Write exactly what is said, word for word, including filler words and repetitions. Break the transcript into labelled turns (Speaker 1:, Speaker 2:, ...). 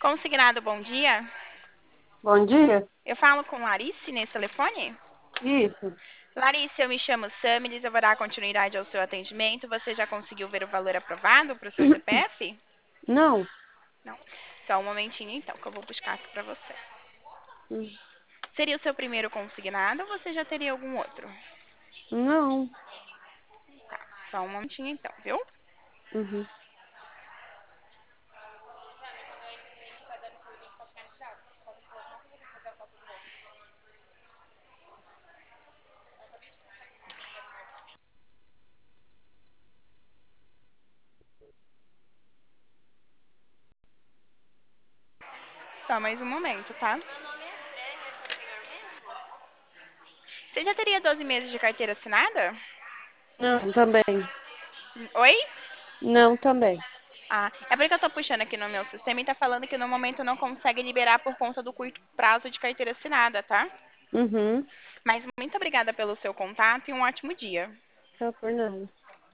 Speaker 1: Consignado, bom dia.
Speaker 2: Bom dia.
Speaker 1: Eu falo com Larice nesse telefone?
Speaker 2: Isso.
Speaker 1: Larice, eu me chamo Samilis, eu vou dar continuidade ao seu atendimento. Você já conseguiu ver o valor aprovado para o seu C P F?
Speaker 2: Não.
Speaker 1: Não. Só um momentinho então, que eu vou buscar aqui para você.
Speaker 2: Hum,
Speaker 1: Seria o seu primeiro consignado ou você já teria algum outro?
Speaker 2: Não.
Speaker 1: Só um momentinho então, viu?
Speaker 2: Uhum.
Speaker 1: Só mais um momento, tá? Você já teria doze meses de carteira assinada?
Speaker 2: Não, também.
Speaker 1: Oi?
Speaker 2: Não, também.
Speaker 1: Ah, é porque eu tô puxando aqui no meu sistema e tá falando que no momento não consegue liberar por conta do curto prazo de carteira assinada, tá?
Speaker 2: Uhum.
Speaker 1: Mas muito obrigada pelo seu contato e um ótimo dia.
Speaker 2: Tá por nada.